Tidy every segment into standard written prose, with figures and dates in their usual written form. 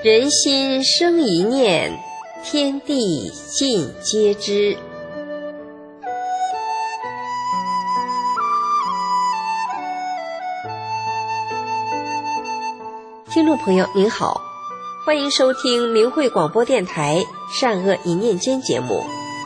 人心生一念，天地尽皆知。听众朋友您好，欢迎收听明慧广播电台善恶一念间节目。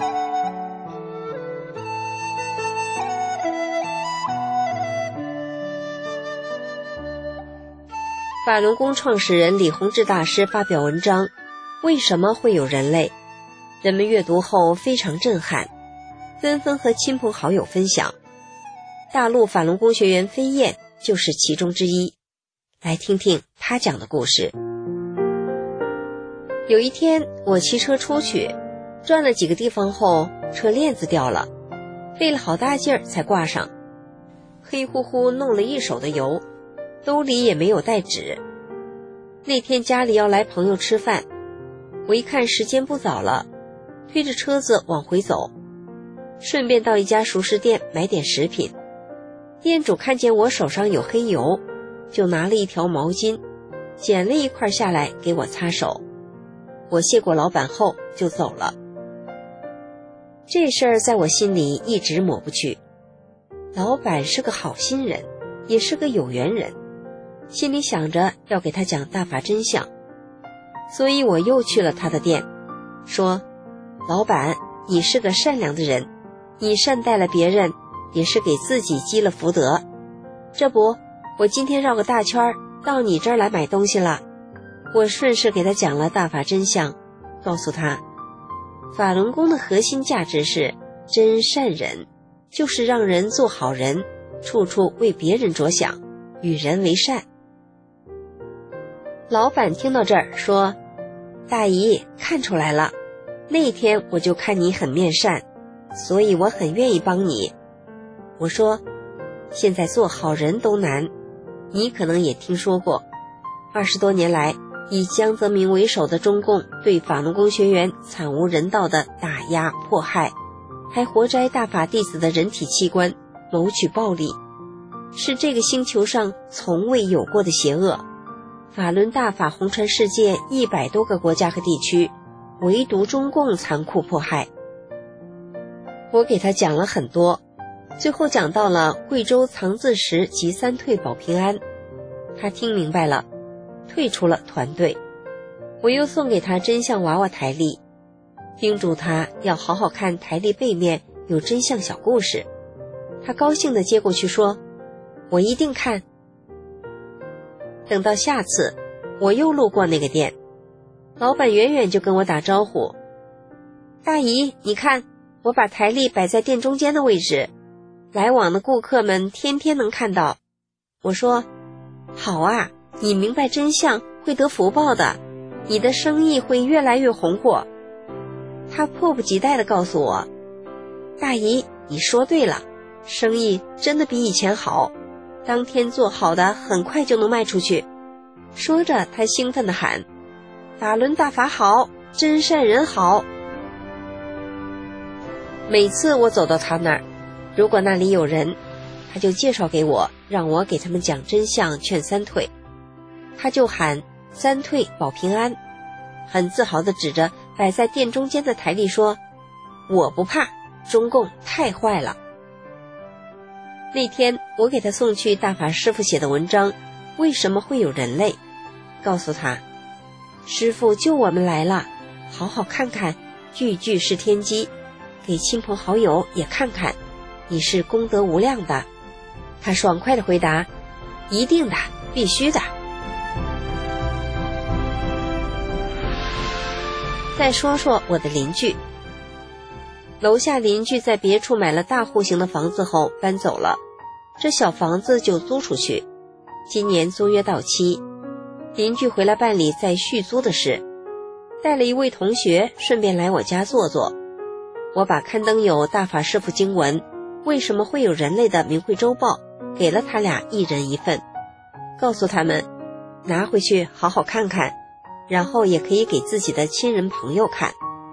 法轮功创始人李洪志大师发表文章，为什么会有人类？人们阅读后非常震撼，纷纷和亲朋好友分享。大陆法轮功学员飞燕就是其中之一。来听听他讲的故事。有一天我骑车出去，转了几个地方后，车链子掉了，费了好大劲儿才挂上，黑乎乎弄了一手的油，兜里也没有带纸。那天家里要来朋友吃饭，我一看时间不早了，推着车子往回走，顺便到一家熟食店买点食品。店主看见我手上有黑油，就拿了一条毛巾，捡了一块下来给我擦手。我谢过老板后就走了。这事儿在我心里一直抹不去。老板是个好心人，也是个有缘人，心里想着要给他讲大法真相，所以我又去了他的店，说：老板，你是个善良的人，你善待了别人，也是给自己积了福德。这不，我今天绕个大圈到你这儿来买东西了。我顺势给他讲了大法真相，告诉他，法轮功的核心价值是真善忍，就是让人做好人，处处为别人着想，与人为善。老板听到这儿说：大姨，看出来了，那天我就看你很面善，所以我很愿意帮你。我说：现在做好人都难，你可能也听说过，20多年来以江泽民为首的中共对法轮功学员惨无人道的打压迫害，还活摘大法弟子的人体器官，谋取暴利，是这个星球上从未有过的邪恶。法轮大法红传世界100多个国家和地区，唯独中共残酷迫害。我给他讲了很多，最后讲到了贵州藏字石及3退保平安，他听明白了，退出了团队。我又送给他真相娃娃台历，叮嘱他要好好看台历背面有真相小故事。他高兴地接过去说：我一定看。等到下次我又路过那个店，老板远远就跟我打招呼：大姨，你看，我把台历摆在店中间的位置，来往的顾客们天天能看到。我说：好啊，你明白真相会得福报的，你的生意会越来越红火。他迫不及待地告诉我：大姨，你说对了，生意真的比以前好，当天做好的很快就能卖出去。说着他兴奋地喊：法轮大法好，真善人好。每次我走到他那儿，如果那里有人，他就介绍给我，让我给他们讲真相，劝3退。他就喊3退保平安，很自豪地指着摆在店中间的台历说：我不怕，中共太坏了。那天我给他送去大法师父写的文章，为什么会有人类，告诉他，师父救我们来了，好好看看，句句是天机，给亲朋好友也看看，你是功德无量的。他爽快地回答：一定的，必须的。再说说我的邻居。楼下邻居在别处买了大户型的房子后搬走了，这小房子就租出去，今年租约到期，邻居回来办理再续租的事，带了一位同学顺便来我家坐坐。我把刊登有大法师父经文为什么会有人类的明慧周报给了他俩一人一份，告诉他们拿回去好好看看，然后也可以给自己的亲人朋友看。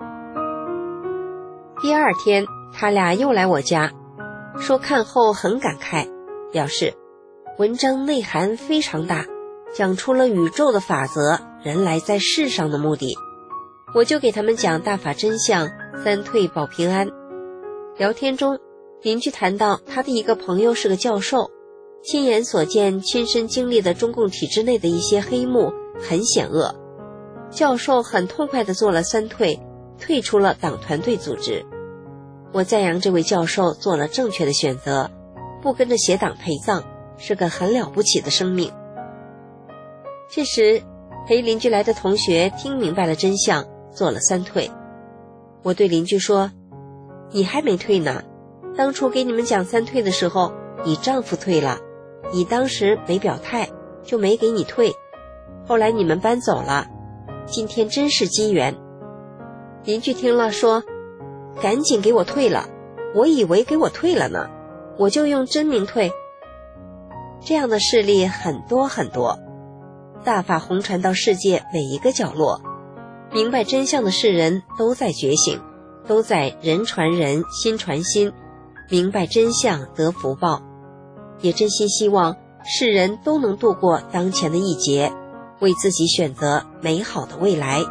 第2天他俩又来我家，说看后很感慨，表示文章内涵非常大，讲出了宇宙的法则， 人来在世上的目的。我就给他们讲大法真相，三退保平安。聊天中，邻居谈到他的一个朋友是个教授，亲眼所见亲身经历的中共体制内的一些黑幕很险恶。教授很痛快地做了三退，退出了党团队组织。我赞扬这位教授做了正确的选择，不跟着邪党陪葬，是个很了不起的生命。这时陪邻居来的同学听明白了真相，做了三退。我对邻居说，你还没退呢，当初给你们讲三退的时候，你丈夫退了，你当时没表态，就没给你退，后来你们搬走了，今天真是机缘。邻居听了说，赶紧给我退了，我以为给我退了呢，我就用真名退。这样的事例很多很多，大法弘传到世界每一个角落，明白真相的世人都在觉醒，都在人传人，心传心，明白真相得福报。也真心希望世人都能度过当前的一劫，为自己选择美好的未来。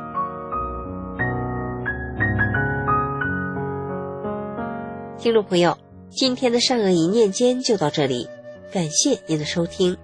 听众朋友，今天的善恶一念间就到这里，感谢您的收听。